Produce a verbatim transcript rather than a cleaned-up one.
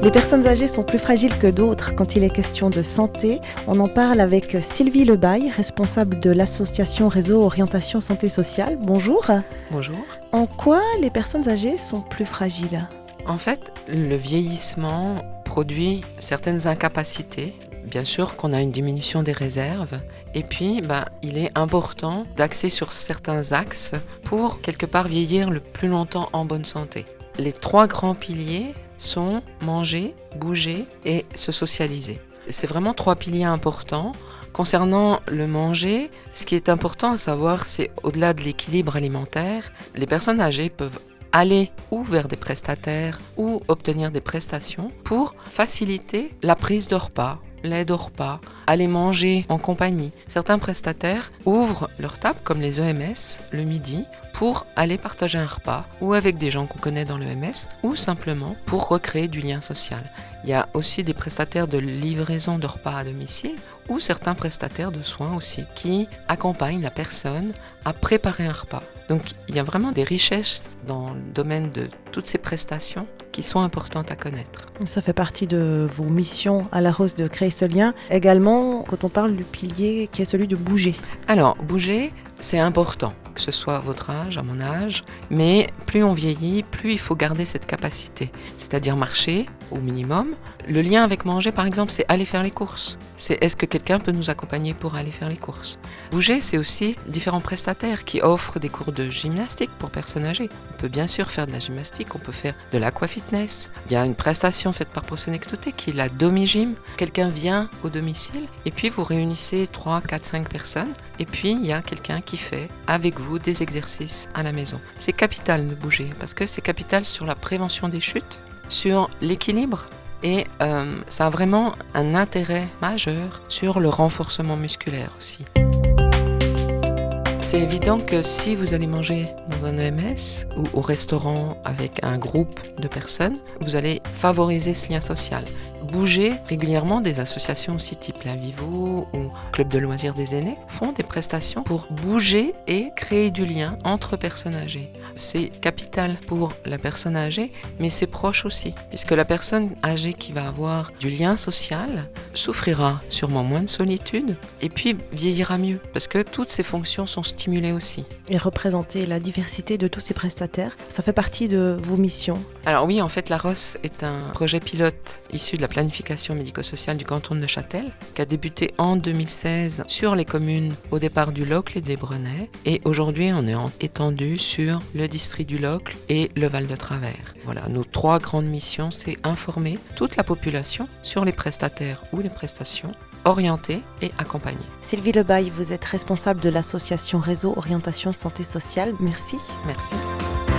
Les personnes âgées sont plus fragiles que d'autres quand il est question de santé. On en parle avec Sylvie Lebaille, responsable de l'association Réseau Orientation Santé Sociale. Bonjour. Bonjour. En quoi les personnes âgées sont plus fragiles ? En fait, le vieillissement produit certaines incapacités. Bien sûr qu'on a une diminution des réserves. Et puis, ben, il est important d'axer sur certains axes pour quelque part vieillir le plus longtemps en bonne santé. Les trois grands piliers sont manger, bouger et se socialiser. C'est vraiment trois piliers importants. Concernant le manger, ce qui est important à savoir, c'est au-delà de l'équilibre alimentaire, les personnes âgées peuvent aller ou vers des prestataires ou obtenir des prestations pour faciliter la prise de repas, l'aide au repas, aller manger en compagnie. Certains prestataires ouvrent leur table, comme les E M S, le midi, pour aller partager un repas, ou avec des gens qu'on connaît dans l'E M S, ou simplement pour recréer du lien social. Il y a aussi des prestataires de livraison de repas à domicile, ou certains prestataires de soins aussi, qui accompagnent la personne à préparer un repas. Donc il y a vraiment des richesses dans le domaine de toutes ces prestations qui sont importantes à connaître. Ça fait partie de vos missions à la Rose de créer ce lien. Également, quand on parle du pilier qui est celui de bouger. Alors, bouger, c'est important, que ce soit à votre âge, à mon âge, mais plus on vieillit, plus il faut garder cette capacité, c'est-à-dire marcher au minimum. Le lien avec manger, par exemple, c'est aller faire les courses. C'est est-ce que quelqu'un peut nous accompagner pour aller faire les courses. Bouger, c'est aussi différents prestataires qui offrent des cours de gymnastique pour personnes âgées. On peut bien sûr faire de la gymnastique, on peut faire de l'aquafitness. Il y a une prestation faite par Prosenectoté qui est la Domigym. Quelqu'un vient au domicile et puis vous réunissez trois, quatre, cinq personnes et puis il y a quelqu'un qui fait avec vous des exercices à la maison. C'est capital de bouger parce que c'est capital sur la prévention des chutes, sur l'équilibre. Et euh, ça a vraiment un intérêt majeur sur le renforcement musculaire aussi. C'est évident que si vous allez manger dans un E M S ou au restaurant avec un groupe de personnes, vous allez favoriser ce lien social. Bouger régulièrement, des associations aussi type La Vivo ou Club de loisirs des aînés font des prestations pour bouger et créer du lien entre personnes âgées. C'est capital pour la personne âgée, mais c'est proche aussi, puisque la personne âgée qui va avoir du lien social souffrira sûrement moins de solitude et puis vieillira mieux, parce que toutes ces fonctions sont stimulées aussi. Et représenter la diversité de tous ces prestataires, ça fait partie de vos missions. Alors oui, en fait, la R O S est un projet pilote issu de la planification médico-sociale du canton de Neuchâtel, qui a débuté en deux mille seize sur les communes au départ du Locle et des Brenets. Et aujourd'hui, on est étendu sur le district du Locle et le Val de Travers. Voilà, nos trois grandes missions, c'est informer toute la population sur les prestataires ou les prestations, orienter et accompagner. Sylvie Lebaille, vous êtes responsable de l'association Réseau Orientation Santé Sociale. Merci. Merci.